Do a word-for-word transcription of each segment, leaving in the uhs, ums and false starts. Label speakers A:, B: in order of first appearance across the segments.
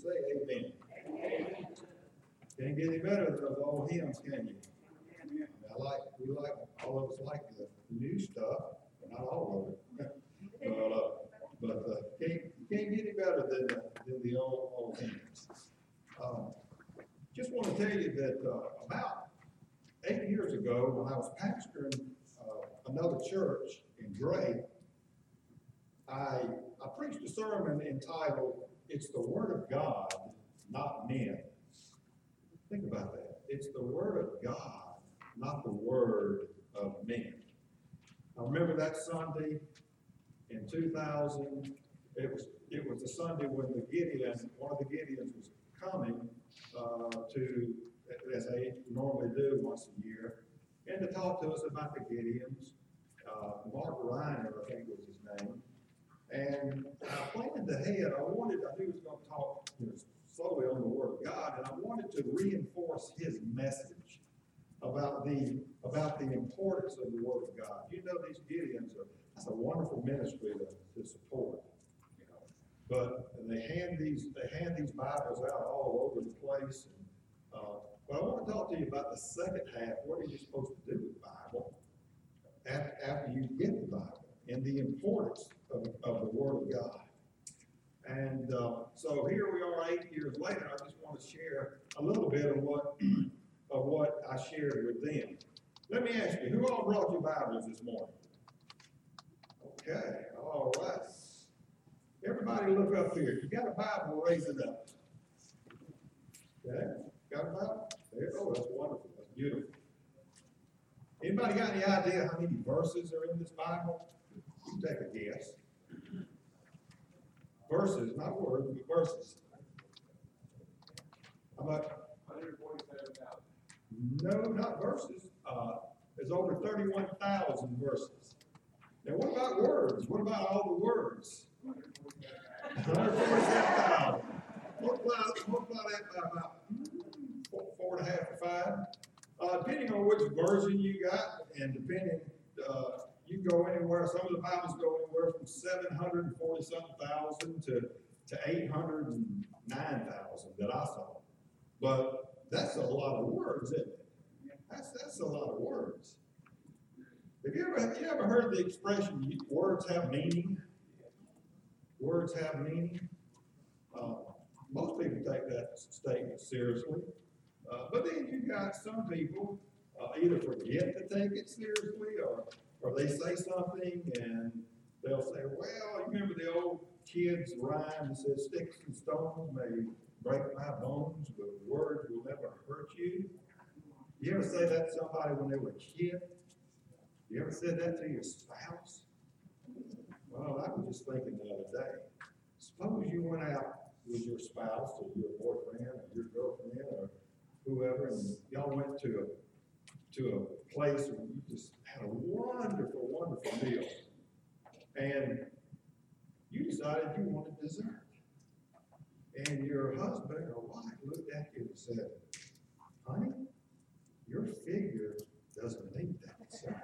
A: say amen. Amen. Can't get any better than those old hymns, can you? I, mean, I like, we like, all of us like the new stuff, but not all of it. but uh, but uh, can't, you can't get any better than, uh, than the old, old hymns. Um, just want to tell you that uh, about eight years ago, when I was pastoring uh, another church in Gray, I, I preached a sermon entitled, "It's the Word of God, Not Men." Think about that. It's the Word of God, not the word of men. I remember that Sunday in two thousand, it was, it was the Sunday when the Gideon, one of the Gideons was coming uh, to, as they normally do once a year, and to talk to us about the Gideons. Uh, Mark Reiner, I think was his name. And I planned ahead. I wanted, I knew he was going to talk, you know, slowly on the Word of God, and I wanted to reinforce his message about the about the importance of the Word of God. You know, these Gideons are, that's a wonderful ministry to, to support. You know, but they hand these they hand these Bibles out all over the place. And, uh, but I want to talk to you about the second half. What are you supposed to do with the Bible after, after you get the Bible, and the importance of, of the Word of God. And uh, so here we are eight years later. I just want to share a little bit of what of what I shared with them. Let me ask you, who all brought your Bibles this morning? Okay, all right. Everybody look up here. If you got a Bible, raise it up. Okay, got a Bible? There, oh, that's wonderful. That's beautiful. Anybody got any idea how many verses are in this Bible? You can take a guess. Verses, not words, but verses. How much?
B: one hundred forty-seven thousand.
A: No, not verses. Uh, there's over thirty-one thousand verses. Now, what about words? What about all the words? one hundred forty-seven thousand. Multiply, multiply that by about four, four and a half or five. Uh, depending on which version you got, and depending, uh, you go anywhere. Some of the Bibles go anywhere from seven hundred forty something thousand to, to eight hundred nine thousand that I saw. But that's a lot of words, isn't it? That's, that's a lot of words. Have you ever, have you ever heard the expression, words have meaning? Words have meaning. Uh, most people take that statement seriously. Uh, but then you got some people uh, either forget to take it seriously, or or they say something and they'll say, well, you remember the old kids' rhyme that says, sticks and stones may break my bones, but words will never hurt you. You ever say that to somebody when they were a kid? You ever said that to your spouse? Well, I was just thinking the other day. Suppose you went out with your spouse or your boyfriend or your girlfriend or whoever, and y'all went to a to a place where you just had a wonderful, wonderful meal. And you decided you wanted dessert. And your husband or wife looked at you and said, honey, your figure doesn't need that dessert.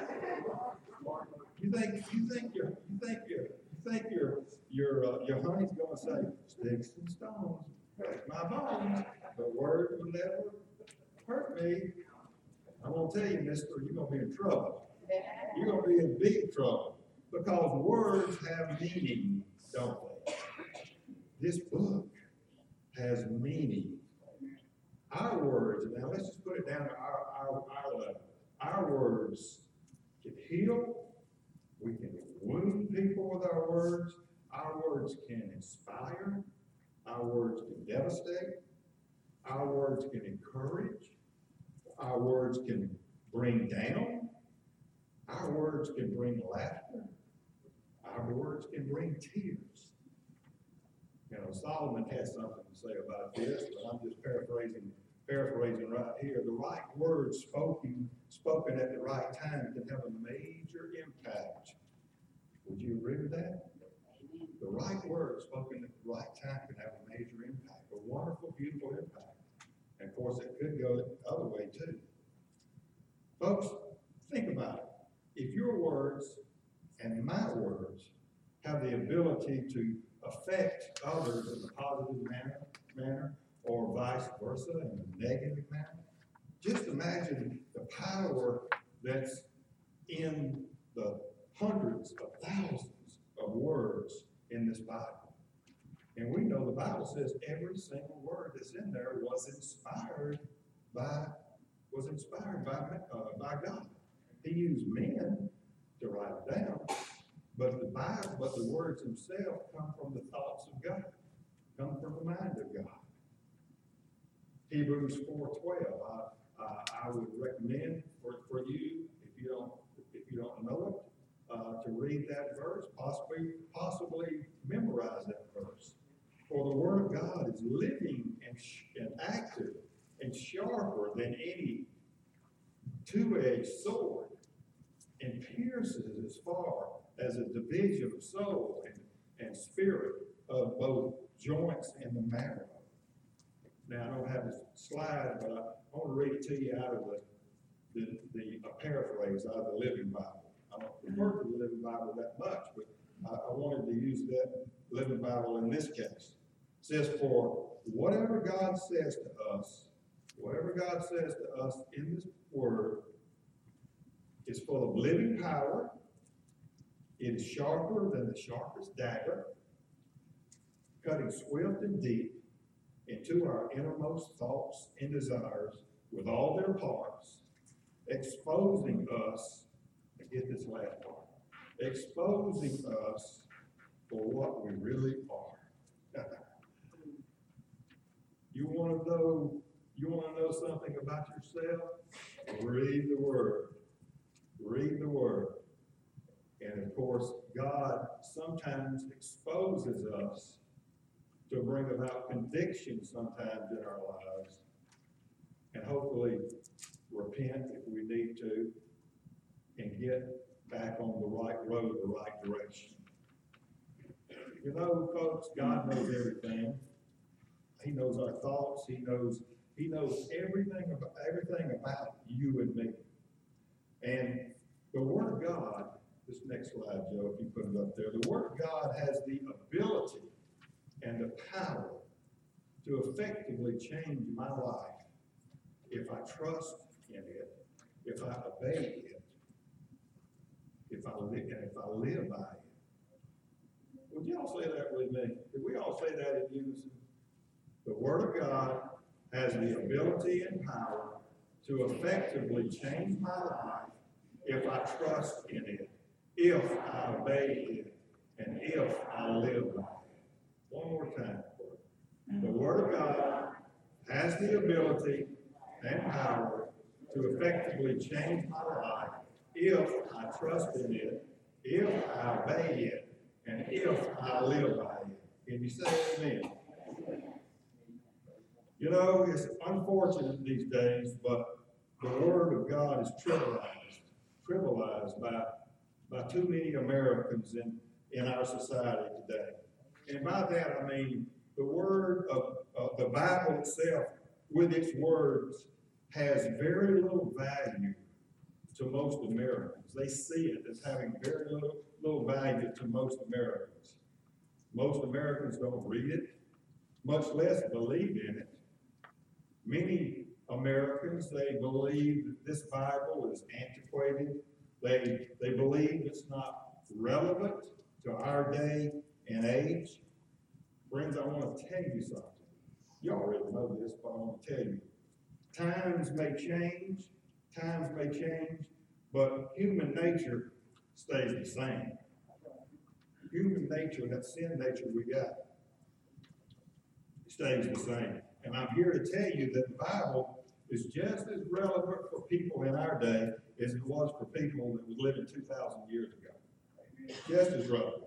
A: You think you think your you think your you think your your uh, your honey's gonna say, sticks and stones break my bones, but words will never hurt me. I'm going to tell you, mister, you're going to be in trouble. You're going to be in big trouble, because words have meaning, don't they? This book has meaning. Our words, now let's just put it down to our, our, our level. Our words can heal. We can wound people with our words. Our words can inspire. Our words can devastate. Our words can encourage. Our words can bring down. Our words can bring laughter. Our words can bring tears. You know, Solomon has something to say about this, but I'm just paraphrasing, paraphrasing right here. The right words spoken, spoken at the right time can have a major impact. Would you agree with that? The right words spoken at the right time can have a major impact, a wonderful, beautiful impact. And of course, it could go the other way too. Folks, think about it. If your words and my words have the ability to affect others in a positive manner, versa in a negative manner. Just imagine the power that's in the hundreds of thousands of words in this Bible. And we know the Bible says every single word that's in there was inspired by, was inspired by, uh, by God. He used men to write it down, but the Bible, but the words themselves come from the thoughts of God, come from the mind of God. Hebrews four twelve. I, uh, I would recommend for, for you, if you don't if you don't know it, uh, to read that verse, possibly possibly memorize that verse. For the Word of God is living and, sh- and active and sharper than any two-edged sword, and pierces as far as a division of soul and, and spirit, of both joints and the marrow. Now, I don't have this slide, but I, I want to read it to you out of the, the, the a paraphrase out of the Living Bible. I don't refer to the Living Bible that much, but I, I wanted to use that Living Bible in this case. It says, for whatever God says to us, whatever God says to us in this word is full of living power. It is sharper than the sharpest dagger, cutting swift and deep into our innermost thoughts and desires with all their parts, exposing us, get this last part, exposing us for what we really are. You want to know, you want to know something about yourself? Read the Word. Read the Word. And of course, God sometimes exposes us to bring about conviction sometimes in our lives, and hopefully repent if we need to, and get back on the right road, the right direction. You know, folks, God knows everything. He knows our thoughts. He knows, he knows everything about everything about you and me. And the Word of God, this next slide, Joe, if you put it up there, the Word of God has the ability and the power to effectively change my life if I trust in it, if I obey it, if I live, and if I live by it. Would you all say that with me? Could we all say that in unison? The Word of God has the ability and power to effectively change my life if I trust in it, if I obey it, and if I live by it. One more time. The Word of God has the ability and power to effectively change my life if I trust in it, if I obey it, and if I live by it. Can you say amen? You know, it's unfortunate these days, but the Word of God is trivialized, trivialized by, by too many Americans in, in our society today. And by that I mean the Word of, of the Bible itself, with its words, has very little value to most Americans. They see it as having very little, little value to most Americans. Most Americans don't read it, much less believe in it. Many Americans, they believe that this Bible is antiquated. They, they believe it's not relevant to our day and age. Friends, I want to tell you something. You already know this, but I want to tell you. Times may change, times may change, but human nature stays the same. Human nature, that sin nature we got, stays the same. And I'm here to tell you that the Bible is just as relevant for people in our day as it was for people that was living two thousand years ago. Just as relevant.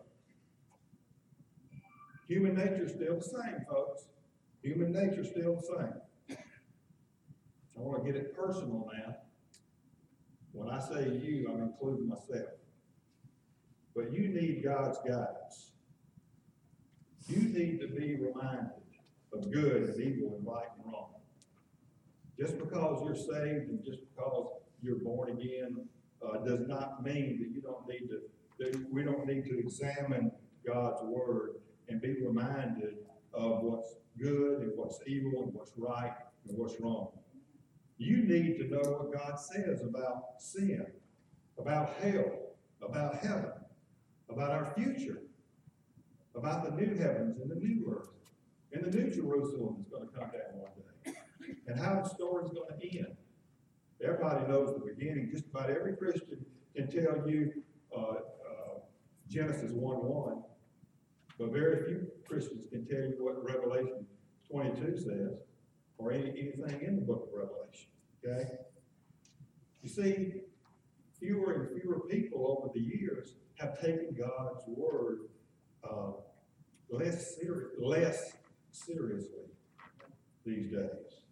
A: Human nature is still the same, folks. Human nature is still the same. I want to get it personal now. When I say you, I'm including myself. But you need God's guidance. You need to be reminded of good and evil and right and wrong. Just because you're saved and just because you're born again uh, does not mean that you don't need to, that we don't need to examine God's word and be reminded of what's good and what's evil and what's right and what's wrong. You need to know what God says about sin, about hell, about heaven, about our future, about the new heavens and the new earth, and the new Jerusalem that's going to come down one day, and how the story's going to end. Everybody knows the beginning. Just about every Christian can tell you uh, uh, Genesis one one, but very few Christians can tell you what Revelation twenty-two says, or any, anything in the book of Revelation. Okay? You see, fewer and fewer people over the years have taken God's word uh, less, seri- less seriously these days.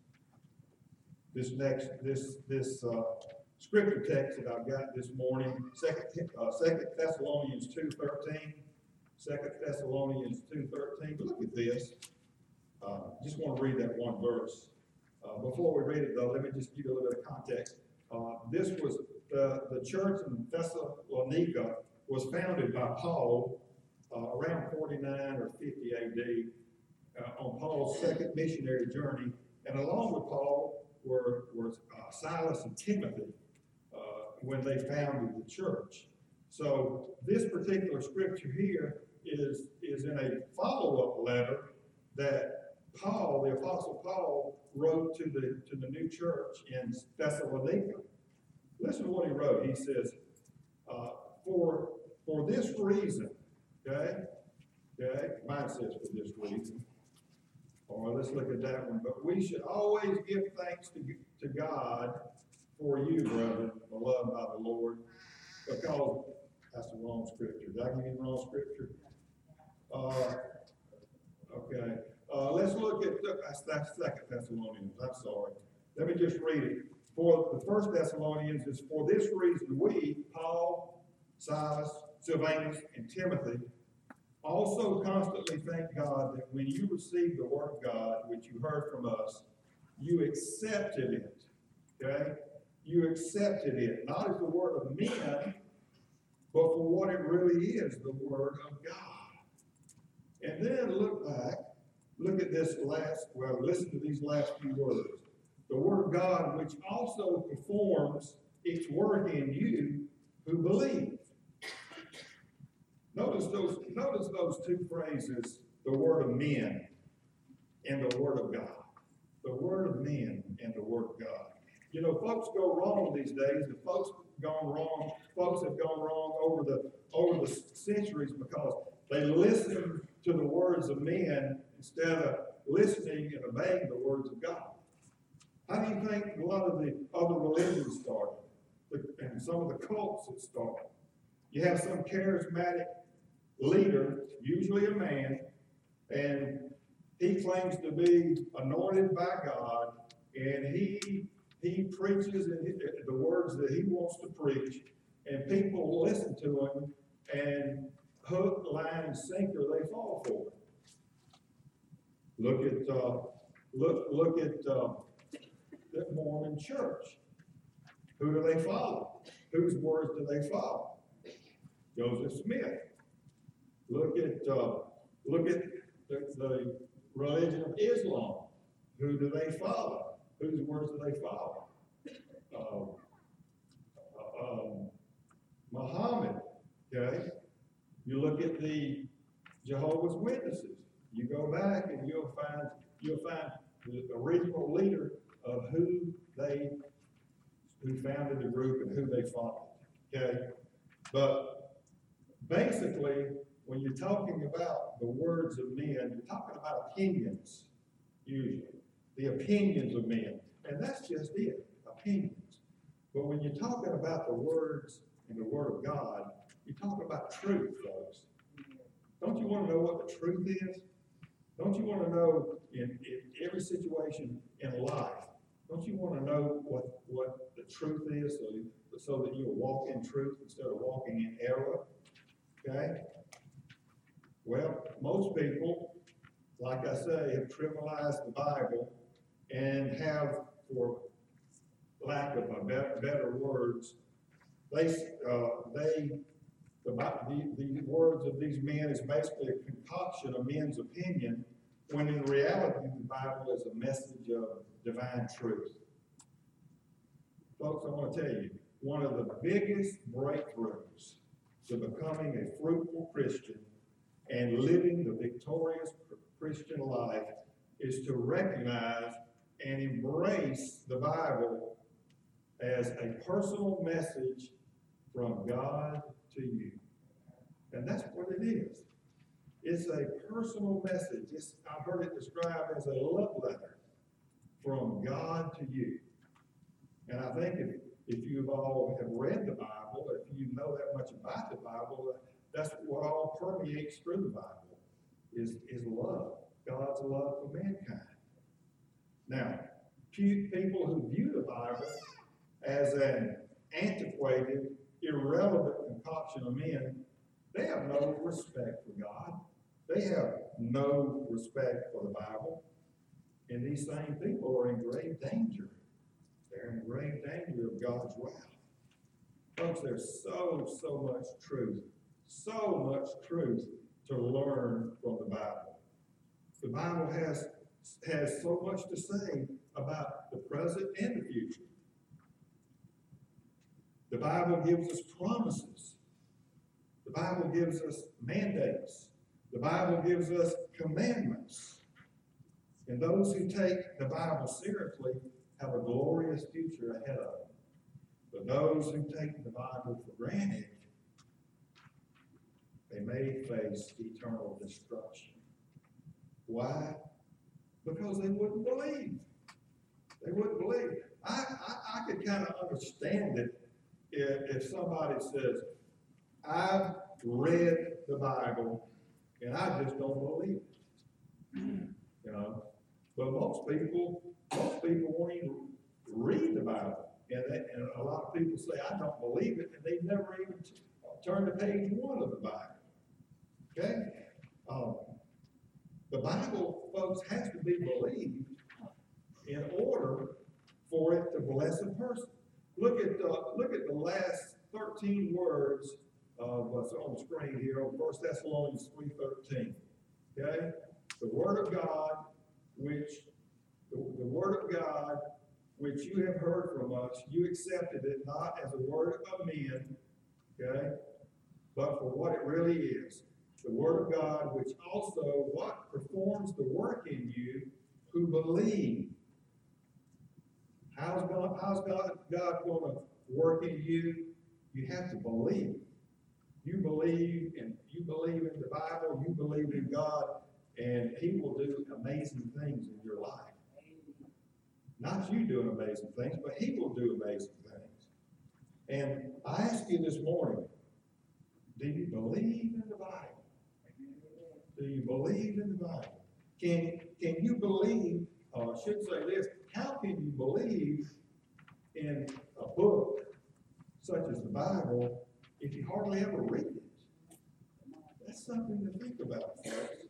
A: This next, this this uh, scripture text that I've got this morning, Second uh, Second Thessalonians two thirteen, Second Thessalonians two thirteen. But look at this. Uh, just want to read that one verse. Uh, before we read it, though, let me just give you a little bit of context. Uh, this was the the church in Thessalonica was founded by Paul uh, around forty-nine or fifty A D uh, on Paul's second missionary journey, and along with Paul were, were uh, Silas and Timothy uh, when they founded the church. So this particular scripture here is, is in a follow-up letter that Paul, the Apostle Paul, wrote to the, to the new church in Thessalonica. Listen to what he wrote. He says, uh, for, for this reason, okay, okay, mine says for this reason, or let's look at that one. But we should always give thanks to, to God for you, brethren, beloved by the Lord, because that's the wrong scripture. Did I give you the wrong scripture? Uh, okay. Uh, let's look at, that's, that's Second Thessalonians. I'm sorry. Let me just read it. For the First Thessalonians is, for this reason we, Paul, Silas, Silvanus, and Timothy, also constantly thank God that when you received the word of God, which you heard from us, you accepted it, okay? You accepted it, not as the word of men, but for what it really is, the word of God. And then look back, look at this last, well, listen to these last few words. The word of God, which also performs its work in you who believe. Notice those, notice those two phrases, the word of men and the word of God. The word of men and the word of God. You know, folks go wrong these days, and folks have gone wrong, folks have gone wrong over the over the centuries because they listen to the words of men instead of listening and obeying the words of God. How do you think a lot of the other religions started? And some of the cults that started. You have some charismatic leader, usually a man, and he claims to be anointed by God, and he he preaches in the words that he wants to preach, and people listen to him, and hook, line, and sinker, they fall for it. Look at uh, look look at uh, the Mormon Church. Who do they follow? Whose words do they follow? Joseph Smith. Look at uh, look at the, the religion of Islam. Who do they follow? Whose words do they follow? Uh, um, Muhammad. Okay. You look at the Jehovah's Witnesses. You go back and you'll find you'll find the original leader of who they who founded the group and who they followed. Okay, but basically, when you're talking about the words of men, you're talking about opinions, usually. The opinions of men. And that's just it, opinions. But when you're talking about the words and the word of God, you're talking about truth, folks. Don't you want to know what the truth is? Don't you want to know in, in every situation in life, don't you want to know what, what the truth is so, you, so that you'll walk in truth instead of walking in error? Okay? Well, most people, like I say, have trivialized the Bible and have, for lack of a better, better words, they, uh, they the, the, the words of these men is basically a concoction of men's opinion when in reality the Bible is a message of divine truth. Folks, I want to tell you, one of the biggest breakthroughs to becoming a fruitful Christian and living the victorious Christian life is to recognize and embrace the Bible as a personal message from God to you. And that's what it is. It's a personal message. It's, I've heard it described as a love letter from God to you. And I think if, if you've all have read the Bible, if you know that much about the Bible, that's what all permeates through the Bible is, is love. God's love for mankind. Now, people who view the Bible as an antiquated, irrelevant concoction of men, they have no respect for God. They have no respect for the Bible. And these same people are in grave danger. They're in grave danger of God's wrath. Folks, there's so, so much truth, so much truth to learn from the Bible. The Bible has, has so much to say about the present and the future. The Bible gives us promises. The Bible gives us mandates. The Bible gives us commandments. And those who take the Bible seriously have a glorious future ahead of them. But those who take the Bible for granted, they may face eternal destruction. Why? Because they wouldn't believe. They wouldn't believe. I, I, I could kind of understand it if, if somebody says, I've read the Bible and I just don't believe it. You know? But most people, most people won't even read the Bible. And, they, and a lot of people say, I don't believe it, and they've never even t- turned to page one of the Bible. Okay? Um, the Bible, folks, has to be believed in order for it to bless a person. Look at the, look at the last thirteen words of what's on the screen here on First Thessalonians three thirteen. Okay? The Word of God, which the, the Word of God, which you have heard from us, you accepted it not as a word of men, okay, but for what it really is. The Word of God, which also what performs the work in you who believe. How's God, how's God, God going to work in you? You have to believe. You believe and you believe in the Bible, you believe in God, and He will do amazing things in your life. Not you doing amazing things, but He will do amazing things. And I ask you this morning, do you believe in the Bible? Do you believe in the Bible? Can, can you believe, or I should say this, how can you believe in a book such as the Bible if you hardly ever read it? That's something to think about, folks.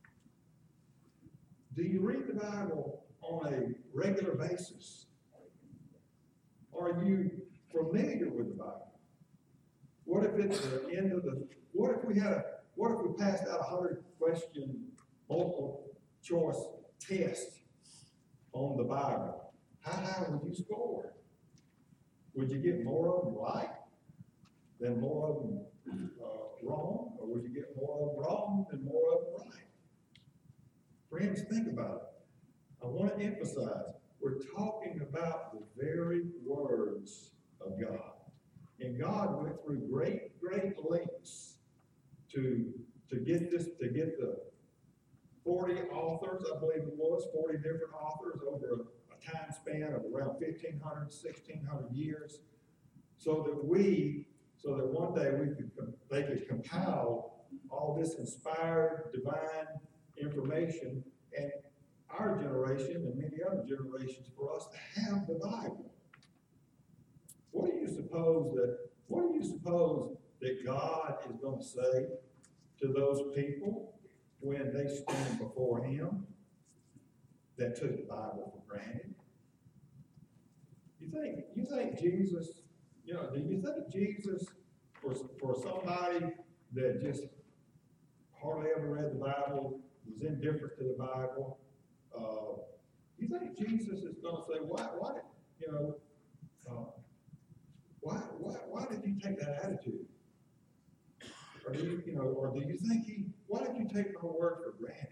A: Do you read the Bible on a regular basis? Are you familiar with the Bible? What if it's the end of the, what if we had a, what if we passed out a hundred question multiple choice test on the Bible? How high would you score? Would you get more of them right than more of them uh, wrong? Or would you get more of them wrong than more of them right? Friends, think about it. I want to emphasize, we're talking about the very words of God. And God went through great, great lengths to, to get this, to get the forty authors, I believe it was, forty different authors over a, a time span of around fifteen hundred, sixteen hundred years, so that we, so that one day we could, they could compile all this inspired divine information, and our generation and many other generations for us to have the Bible. What do you suppose that, what do you suppose that God is going to say to those people when they stand before Him that took the Bible for granted? You think, you think Jesus, you know, do you think Jesus, for, for somebody that just hardly ever read the Bible, was indifferent to the Bible, uh, you think Jesus is going to say, why, why did, you know, uh, why, why, why did you take that attitude? Or do you, you know, or do you think he, why did you take my word for granted?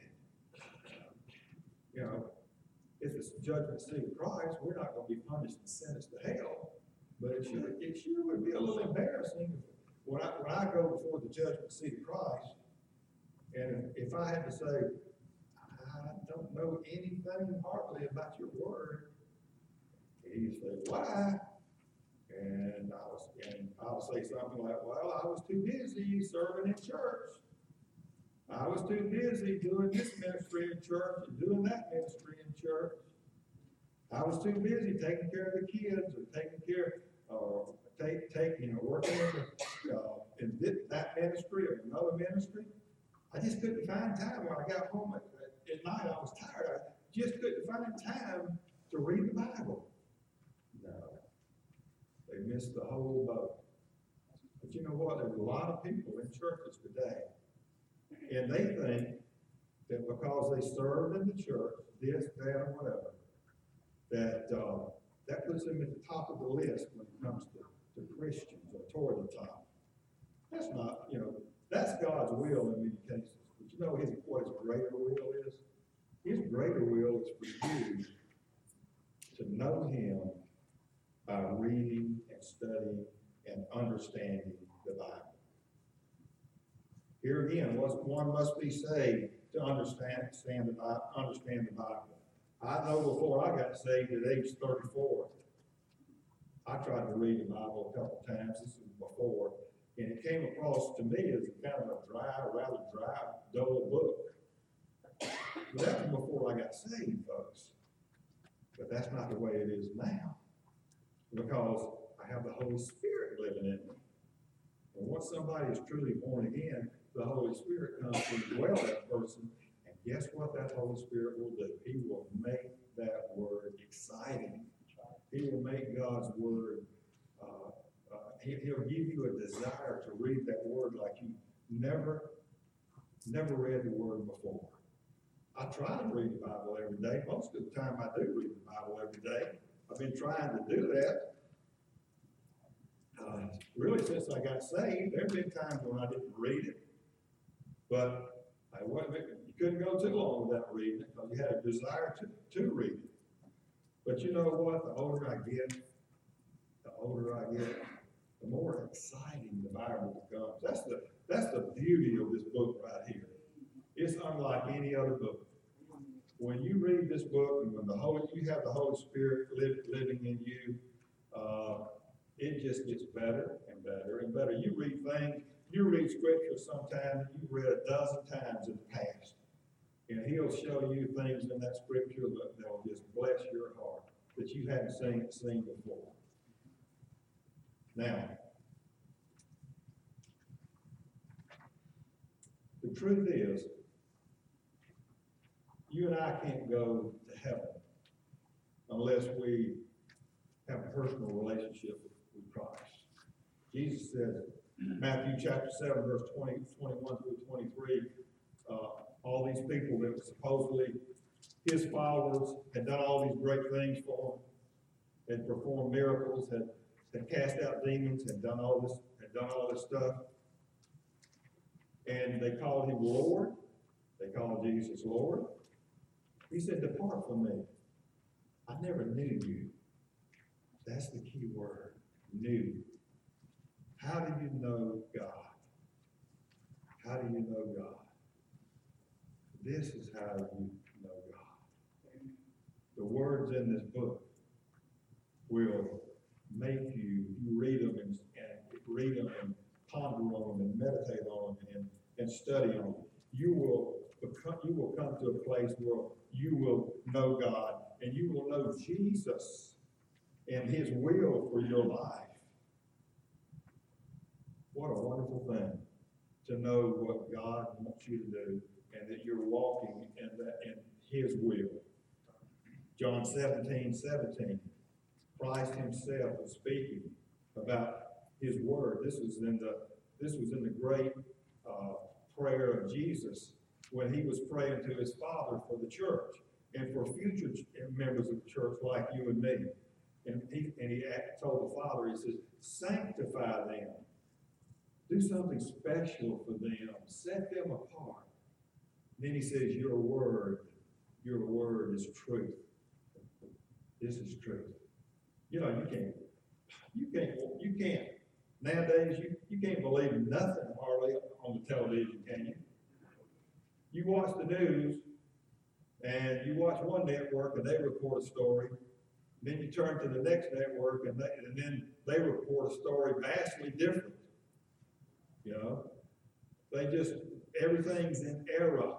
A: You know, if it's the judgment seat of Christ, we're not going to be punished and sentenced to hell. But it sure, it sure would be a little embarrassing when I, when I go before the judgment seat of Christ, and if I had to say, I don't know anything hardly about your word, he would say, why? And I was, and I would say something like, well, I was too busy serving in church. I was too busy doing this ministry in church and doing that ministry in church. I was too busy taking care of the kids or taking care, or uh, take, take, you know, working in, the, uh, in this, that ministry or another ministry. I just couldn't find time when I got home at, at night. I was tired. I just couldn't find time to read the Bible. No, they missed the whole boat. But you know what? There's a lot of people in churches today, and they think that because they served in the church, this, that, or whatever, that uh, that puts them at the top of the list when it comes to, to Christians, or toward the top. That's not, you know, that's God's will in many cases. But you know his, what his greater will is? His greater will is for you to know him by reading and studying and understanding the Bible. Here again, one must be saved to understand, understand, the, Bible, understand the Bible. I know before I got saved at age thirty-four, I tried to read the Bible a couple times. This was before. And it came across to me as a kind of a dry, rather dry, dull book. But that was before I got saved, folks. But that's not the way it is now. Because I have the Holy Spirit living in me. And once somebody is truly born again, the Holy Spirit comes to dwell in that person. And guess what that Holy Spirit will do? He will make that word exciting. He will make God's word uh, Uh, he, he'll give you a desire to read that word like you never, never read the word before. I try to read the Bible every day. Most of the time I do read the Bible every day. I've been trying to do that. Uh, really since I got saved. There have been times when I didn't read it. But I wasn't, you couldn't go too long without reading it because you had a desire to, to read it. But you know what? The older I get, the older I get, the more exciting the Bible becomes. That's the, that's the beauty of this book right here. It's unlike any other book. When you read this book and when the Holy, you have the Holy Spirit live, living in you, uh, it just gets better and better and better. You read things, you read scripture sometimes you've read a dozen times in the past. And he'll show you things in that scripture that will just bless your heart that you hadn't seen, seen before. Now, the truth is, you and I can't go to heaven unless we have a personal relationship with, with Christ. Jesus said, Matthew chapter seven, verse twenty, twenty-one through twenty-three, uh, all these people that were supposedly his followers had done all these great things for him, had performed miracles, had had cast out demons, had done all this, had done all this stuff. And they called him Lord. They called Jesus Lord. He said, depart from me. I never knew you. That's the key word, knew. How do you know God? How do you know God? This is how you know God. The words in this book will make you, you read them and, and read them and ponder on them and meditate on them and, and study on them. You will become, you will come to a place where you will know God and you will know Jesus and his will for your life. What a wonderful thing to know what God wants you to do and that you're walking in that in his will. John seventeen, seventeen. Christ himself was speaking about his word. This was in the this was in the great uh, prayer of Jesus when he was praying to his Father for the church and for future ch- members of the church like you and me. And he, and he act- told the Father, he says, sanctify them. Do something special for them. Set them apart. Then he says, your word, your word is truth. This is truth. You know, you can't, you can't, you can't, nowadays, you, you can't believe nothing hardly on the television, can you? You watch the news, and you watch one network, and they report a story. Then you turn to the next network, and, they, and then they report a story vastly different. You know, they just, everything's in error.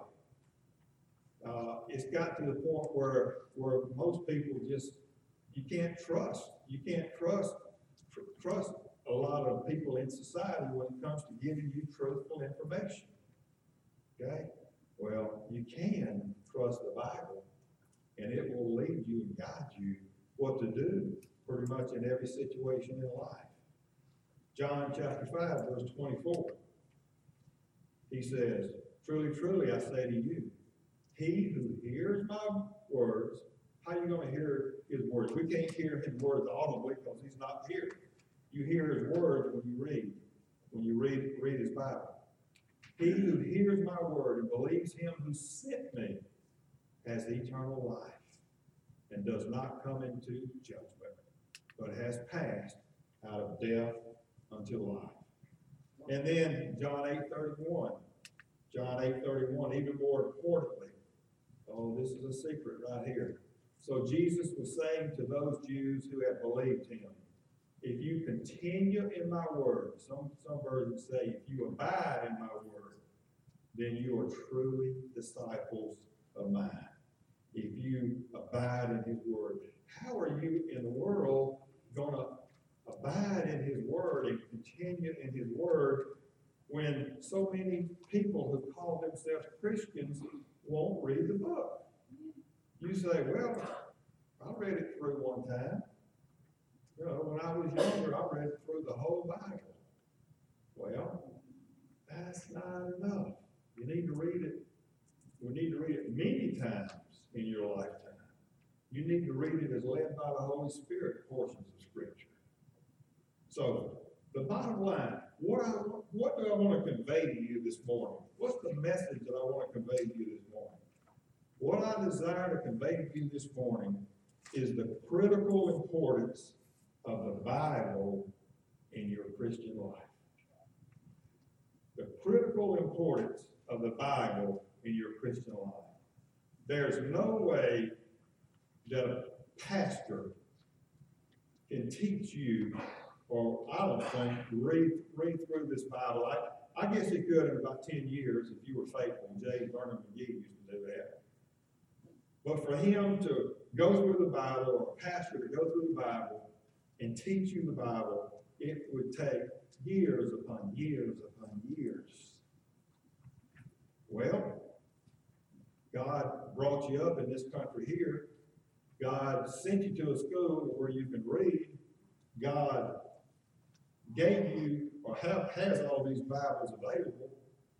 A: Uh, it's got to the point where, where most people just, you can't trust. You can't trust, tr- trust a lot of people in society when it comes to giving you truthful information. Okay? Well, you can trust the Bible, and it will lead you and guide you what to do pretty much in every situation in life. John chapter five, verse twenty-four. He says, truly, truly, I say to you, he who hears my words, how are you going to hear his words? We can't hear his words audibly because he's not here. You hear his words when you read, when you read, read his Bible. He who hears my word and believes him who sent me has eternal life and does not come into judgment, but has passed out of death unto life. And then John eight thirty-one. John eight thirty-one, even more importantly. Oh, this is a secret right here. So Jesus was saying to those Jews who had believed him, if you continue in my word, some, some versions say, if you abide in my word, then you are truly disciples of mine. If you abide in his word. How are you in the world going to abide in his word and continue in his word when so many people who call themselves Christians won't read the book? You say, well, I read it through one time. You know, when I was younger, I read through the whole Bible. Well, that's not enough. You need to read it. We need to read it many times in your lifetime. You need to read it as led by the Holy Spirit portions of Scripture. So, the bottom line, what, I, what do I want to convey to you this morning? What's the message that I want to convey to you this morning? What I desire to convey to you this morning is the critical importance of the Bible in your Christian life. The critical importance of the Bible in your Christian life. There's no way that a pastor can teach you, or I don't think, read, read through this Bible. I, I guess he could in about ten years if you were faithful. J. Vernon McGee used to do that. But for him to go through the Bible, or a pastor to go through the Bible and teach you the Bible, it would take years upon years upon years. Well, God brought you up in this country here. God sent you to a school where you can read. God gave you, or have, has all these Bibles available.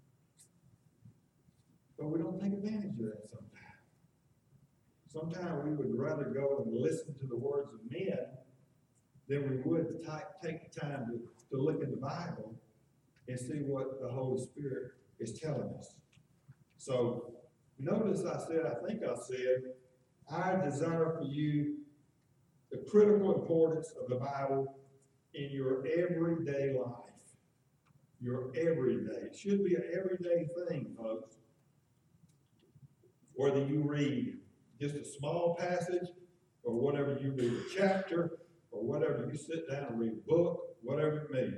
A: But we don't take advantage of that sometimes. Sometimes we would rather go and listen to the words of men than we would to t- take the time to, to look in the Bible and see what the Holy Spirit is telling us. So, notice I said, I think I said, I desire for you the critical importance of the Bible in your everyday life. Your everyday. It should be an everyday thing, folks. Whether you read just a small passage, or whatever you read a chapter, or whatever you sit down and read a book, whatever it may be.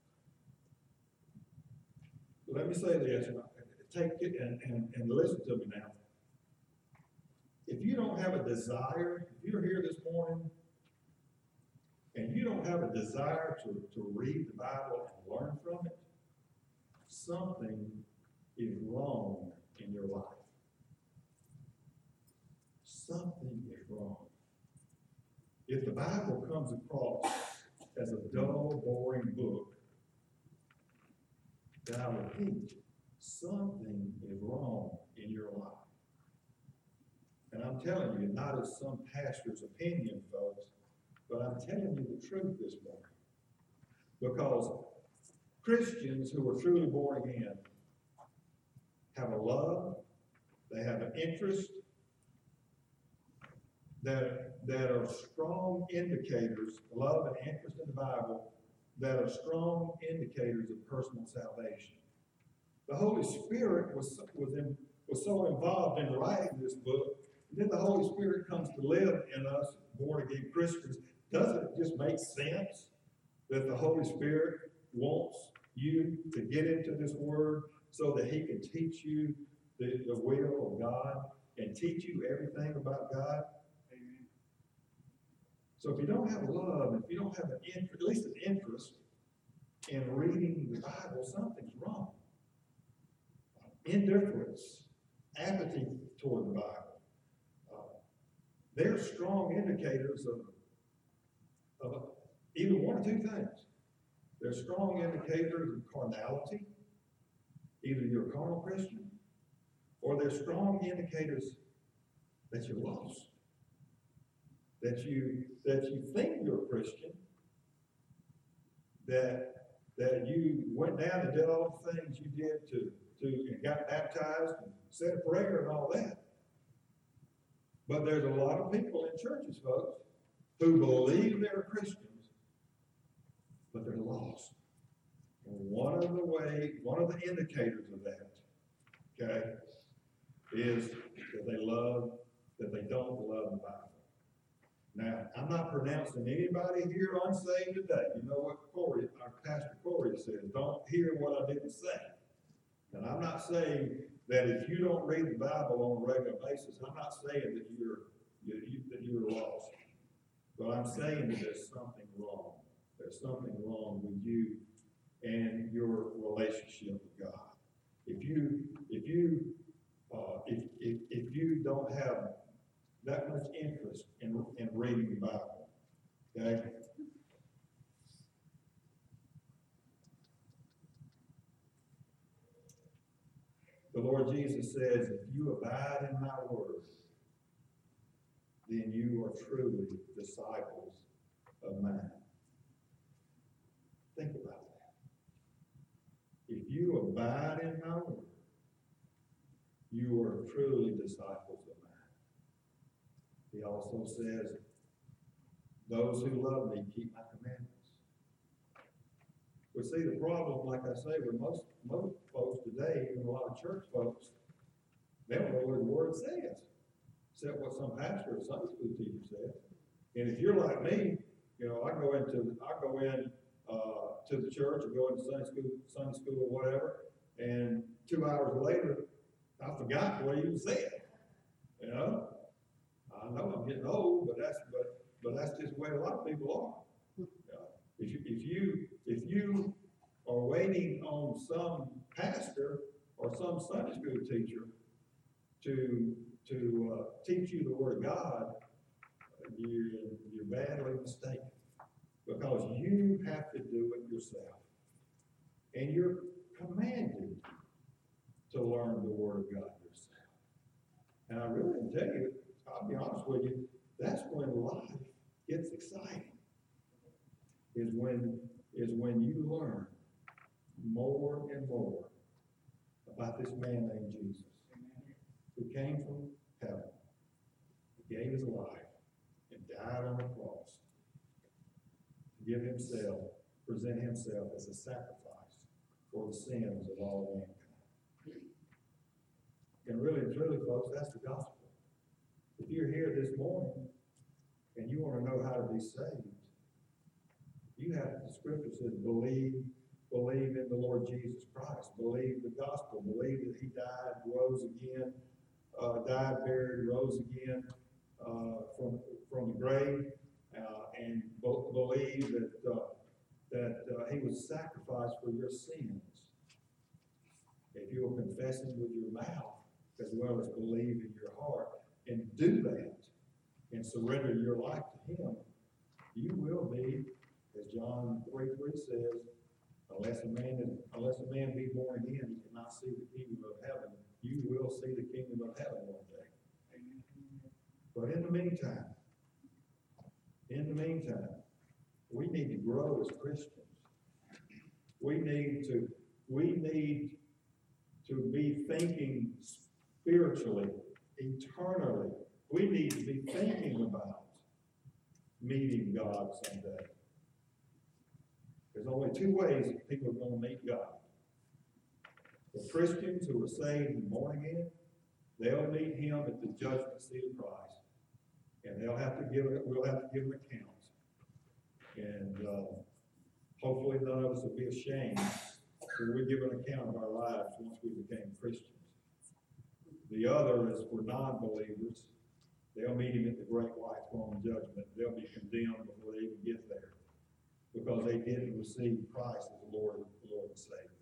A: Let me say this, and take it and, and, and listen to me now. If you don't have a desire, if you're here this morning, and you don't have a desire to, to read the Bible and learn from it, something is wrong in your life. Something is wrong. If the Bible comes across as a dull, boring book, then I repeat, something is wrong in your life. And I'm telling you, not as some pastor's opinion, folks, but I'm telling you the truth this morning. Because Christians who are truly born again have a love, they have an interest that, that are strong indicators, love and interest in the Bible, that are strong indicators of personal salvation. The Holy Spirit was, was, in, was so involved in writing this book, and then the Holy Spirit comes to live in us, born-again Christians. Doesn't it just make sense that the Holy Spirit wants you to get into this Word so that He can teach you the, the will of God and teach you everything about God? Amen. So if you don't have love, if you don't have an interest, at least an interest in reading the Bible, something's wrong. Indifference, apathy toward the Bible. Uh, they're strong indicators of, of either one or two things. They're strong indicators of carnality. Either you're a carnal Christian, or they're strong indicators that you're lost. That you that you think you're a Christian, that that you went down and did all the things you did to, to and got baptized and said a prayer and all that. But there's a lot of people in churches, folks, who believe they're Christians, but they're lost. And one of the way, one of the indicators of that, okay, is that they love, that they don't love the Bible. Now, I'm not pronouncing anybody here unsaved today. You know what Corey, our Pastor Corey says, don't hear what I didn't say. And I'm not saying that if you don't read the Bible on a regular basis, I'm not saying that you're, you, you, that you're lost. But I'm saying that there's something wrong. There's something wrong with you and your relationship with God. If you, if you, uh, if, if, if you don't have that much interest in, in reading the Bible, okay? The Lord Jesus says, if you abide in my word, then you are truly disciples of mine. Think about that. If you abide in my word, you are truly disciples of mine. He also says, those who love me keep my commandments. We see the problem, like I say, with most, most folks today, even a lot of church folks, they don't know what the word says, except what some pastor or Sunday school teacher says. And if you're like me, you know, I go into, I go in uh, to the church or go into Sunday school, Sunday school or whatever, and two hours later, I forgot what he even said. You know, I know I'm getting old, but that's but but that's just the way a lot of people are. Uh, if you if you if you are waiting on some pastor or some Sunday school teacher to to uh, teach you the Word of God, you you're badly mistaken, because you have to do it yourself, and you're commanded to learn the Word of God yourself. And I really can tell you, I'll be honest with you, that's when life gets exciting. Is when is when you learn more and more about this man named Jesus, who came from heaven, gave his life, and died on the cross to give himself, present himself as a sacrifice for the sins of all mankind. And really and truly, folks, that's the gospel. If you're here this morning and you want to know how to be saved, you have, the scripture says, believe, believe in the Lord Jesus Christ. Believe the gospel. Believe that he died, rose again, uh, died, buried, rose again uh, from, from the grave, uh, and be- believe that, uh, that uh, he was sacrificed for your sins. If you will confess him with your mouth, as well as believe in your heart, and do that, and surrender your life to him, you will be, as John three three says, Unless a man is, unless a man be born again, he cannot see the kingdom of heaven. You will see the kingdom of heaven one day. But in the meantime, in the meantime, we need to grow as Christians. We need to, we need to be thinking spiritually, eternally. We need to be thinking about meeting God someday. There's only two ways that people are going to meet God. The Christians who are saved and born again, they'll meet him at the judgment seat of Christ. And they'll have to give it, we'll have to give an account. And uh, hopefully none of us will be ashamed when we give an account of our lives once we became Christians. The other is for non-believers. They'll meet him at the great white throne judgment. They'll be condemned before they even get there, because they didn't receive Christ as the Lord, the Lord and Savior.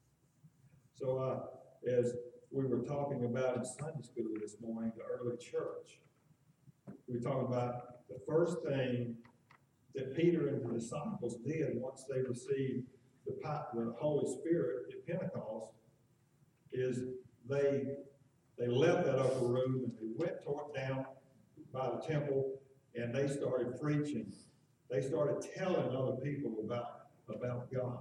A: So uh, as we were talking about in Sunday school this morning, the early church, we were talking about the first thing that Peter and the disciples did once they received the, the Holy Spirit at Pentecost is they, they left that upper room and they went toward down by the temple and they started preaching. They started telling other people about, about God.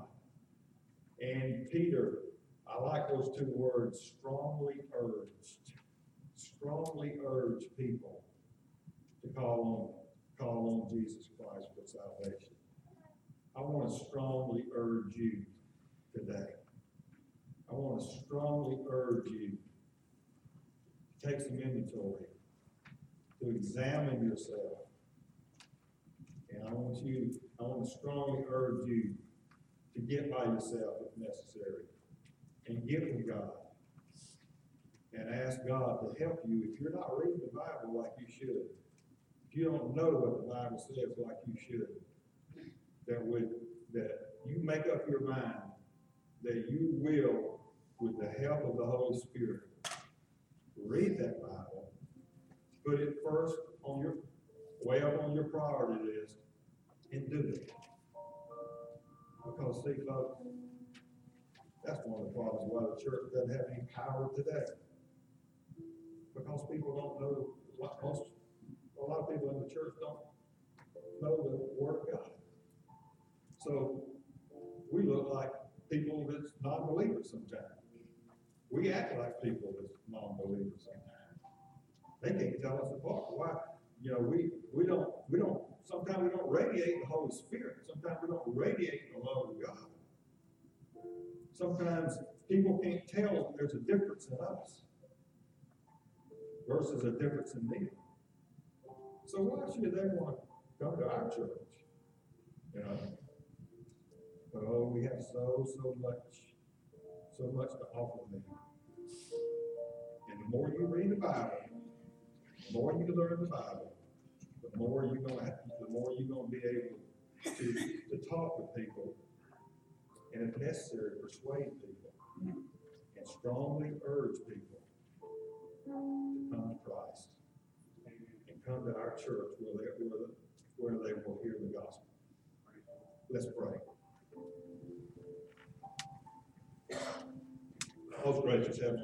A: And Peter, I like those two words, strongly urged, strongly urged people to call on, call on Jesus Christ for salvation. I want to strongly urge you today. I want to strongly urge you to take some inventory, to examine yourself. And I want you, I want to strongly urge you to get by yourself if necessary and get with God and ask God to help you if you're not reading the Bible like you should. If you don't know what the Bible says like you should, that would, that you make up your mind that you will, with the help of the Holy Spirit, read that Bible, put it first on your, way up on your priority list, and do it. Because, see, folks, that's one of the problems why the church doesn't have any power today. Because people don't know, most, a lot of people in the church don't know the Word of God. So, we look like people that's non-believers sometimes. We act like people that's non-believers sometimes. They can't tell us apart. Why? You know, we, we don't, we don't, sometimes we don't radiate the Holy Spirit. Sometimes we don't radiate the love of God. Sometimes people can't tell that there's a difference in us versus a difference in them. So why should they want to come to our church? You know? But oh, we have so, so much, so much to offer them. And the more you read the Bible, the more you learn the Bible, the more you're gonna have, the more you're gonna be able to, to talk with people, and if necessary, persuade people, and strongly urge people to come to Christ and come to our church where they, where, the, where they will hear the gospel. Let's pray. Most gracious Heavenly